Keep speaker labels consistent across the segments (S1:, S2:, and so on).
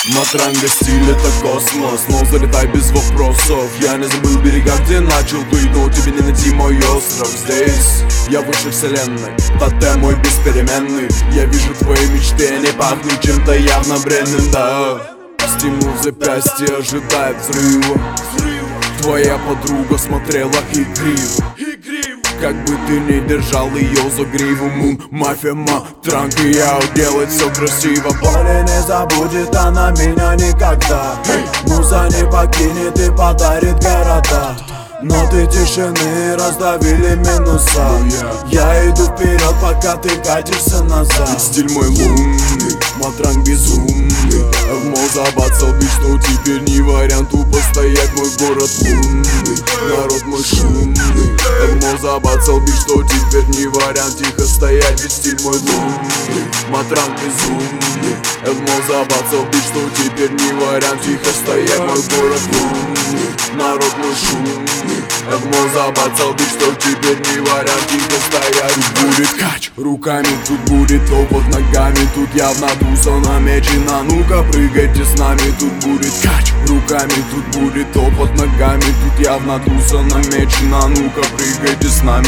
S1: Матранга стиль это космос, но залетай без вопросов. Я не забыл берега, где начал плыть, но тебе не найти мой остров. Здесь я выше вселенной, тотем мой беспеременный. Я вижу твои мечты, они пахнут чем-то явно бренным, да. Стимул в запястье ожидает взрыва. Твоя подруга смотрела игриво, как бы ты не держал ее за гриву. Мун, мафия, матранг, и я делать все красиво.
S2: Более не забудет она меня никогда. Муза не покинет и подарит города. Ноты тишины раздавили минуса. Я иду вперед, пока ты катишься назад.
S1: Стиль мой лунный, матранг безумный. Мозабад солбит, что теперь не вариант. Тупо стоять, мой город лунный. Народ мой шумный. Мозабад солбит, что теперь не вариант. Тихо стоять, ведь стиль мой лунный. Матранг безумный. Мозабад солбит, что теперь не вариант. Тихо стоять, мой город лунный. Народ мой шумный. Мозабад солбит, что теперь не вариант. Тихо стоять. Тут будет кач руками, тут будет топот ногами. Тут явно туса намечена. Ну-ка прыгайте с нами. Тут будет кач руками, тут будет топот ногами. Тут явно туса намечена. Ну-ка прыгайте с нами.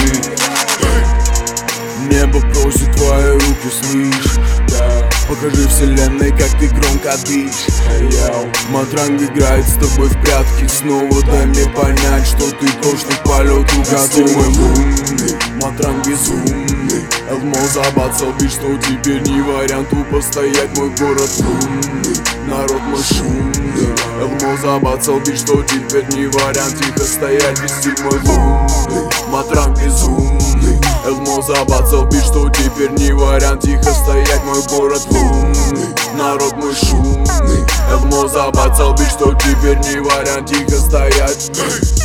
S1: Небо просит твои руки, слышь, да. Покажи вселенной, как ты громко дышишь. Матранг играет с тобой в прятки. Снова дай мне понять, что ты точно к полету готов. Мой лунный, матранг безумный. Мозабад солбит, что теперь не вариант. Тупо стоять, мой город лунный. Народ мой шумный. Мозабад солбит, что теперь не вариант. Тихо стоять, ведь стиль мой лунный. Матранг безумный. Мозабад солбит, что теперь не вариант. Тихо стоять, мой город лунный. Народ мой шумный. Мозабад солбит, что теперь не вариант. Тихо стоять.